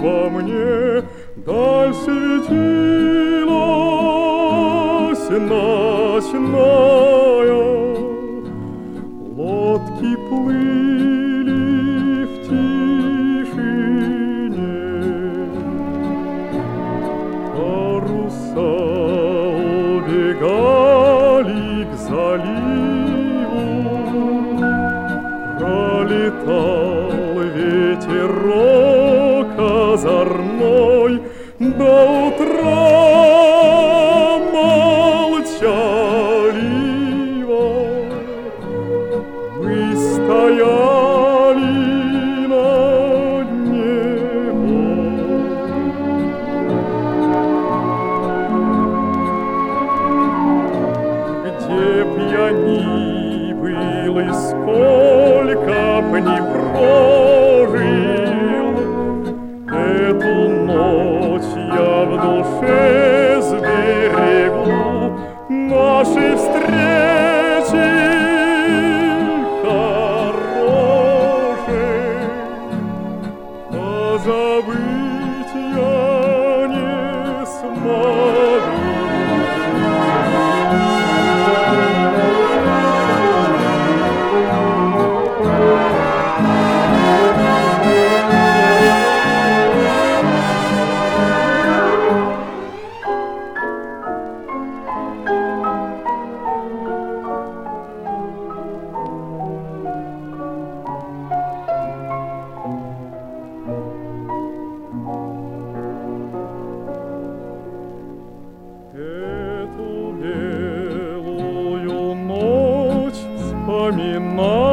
во мне даль светилась ночная. Лодки плыли в тишине, паруса убегали к заливу. Пролетал ветерок озорной, до утра молчаливо мы стояли над небом. Где б я ни был и сколько б ни прожил, эту ночь я в душе сберегу нашей встречи хорошей. Позабыть я не смогу. Эту белую ночь вспоминаю.